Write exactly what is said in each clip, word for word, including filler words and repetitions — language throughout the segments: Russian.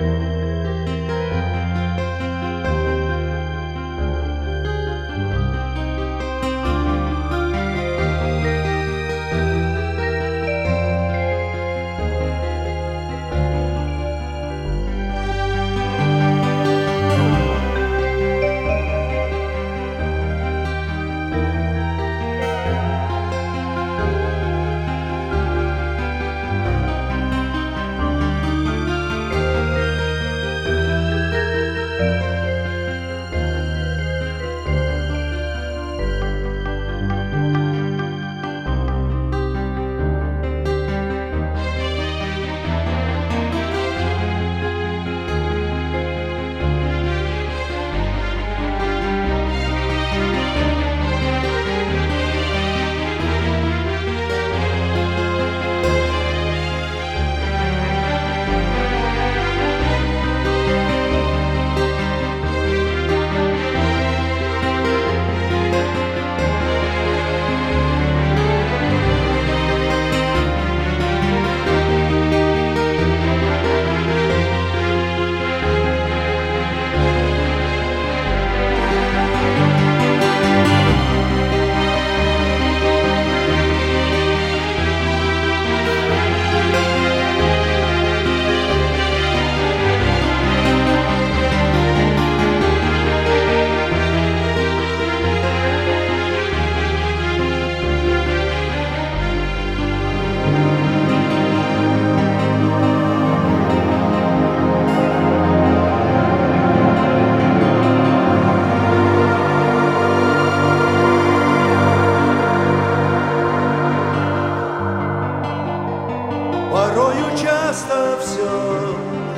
часто все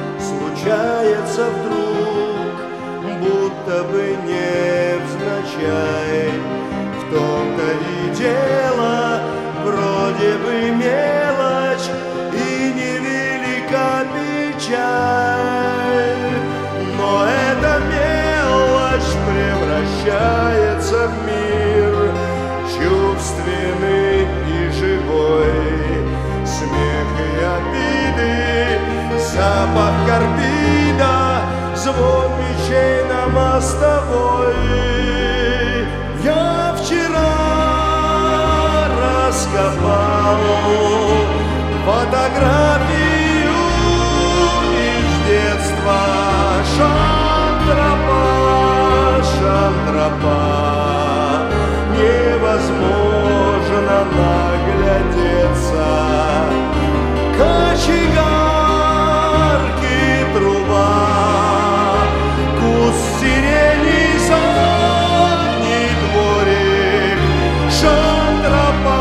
случается вдруг, будто бы невзначай. В том-то и дело, вроде бы мелочь и невелика печаль, но эта мелочь превращается в мир чувственный и живой. Смех и обиды, запах карбида, звон мечей на мостовой. Я вчера раскопал фотографию из детства. Шантропа, Шантропа, невозможно наглядеться. Кочегарки труба, куст сирени, задний дворик. Шантропа,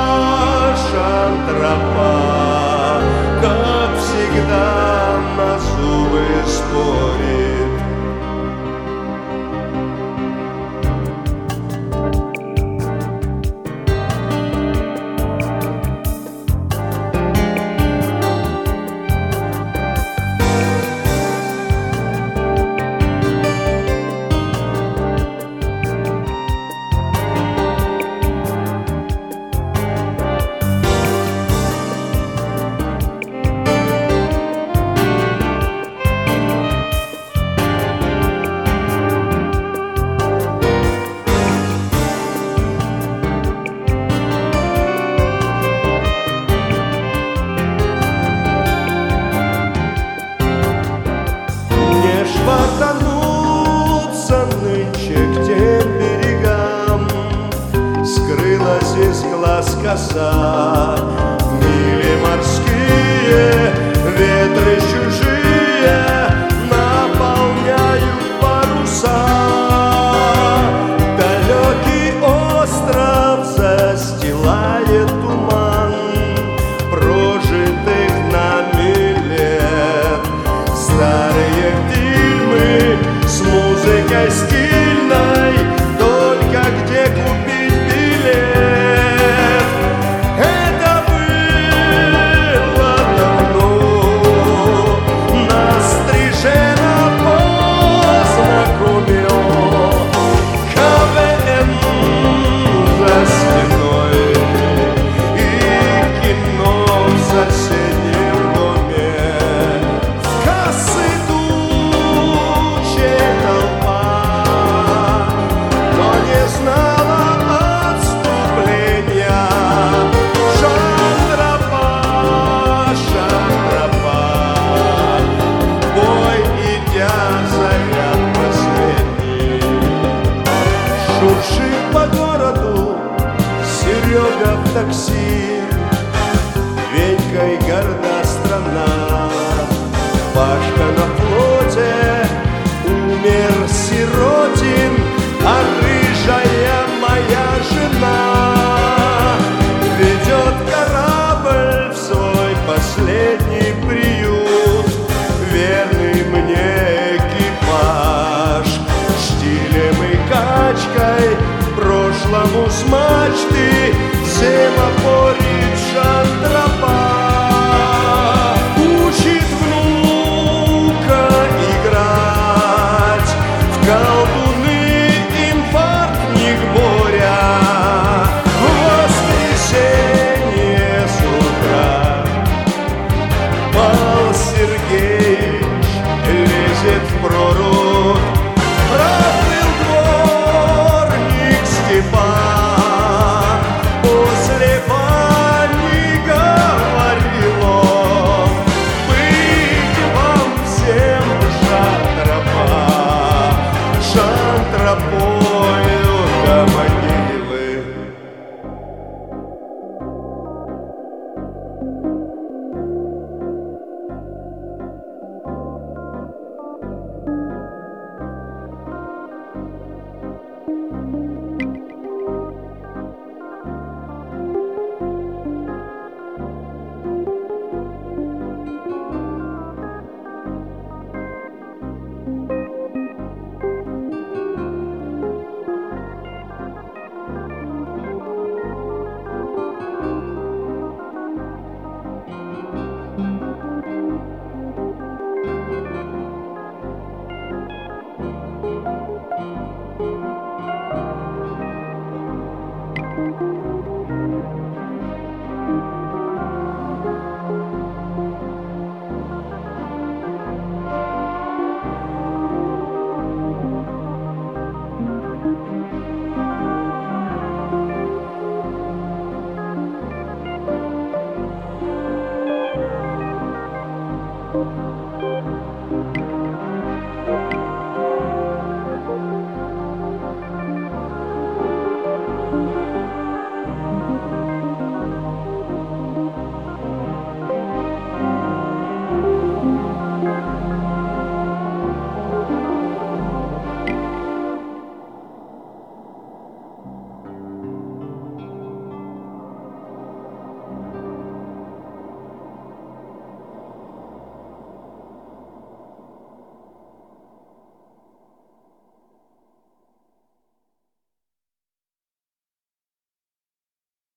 Шантропа, как всегда на зубы спорит. Хватануться нынче к тем берегам, скрылась из глаз коса. Мили морские, ветры чужие наполняют паруса. Далекий остров застилает туман прожитых нами лет. Старые с музыкой стильной, только где купить билет. Это было давно, Максим, Венькой горда страна, Пашка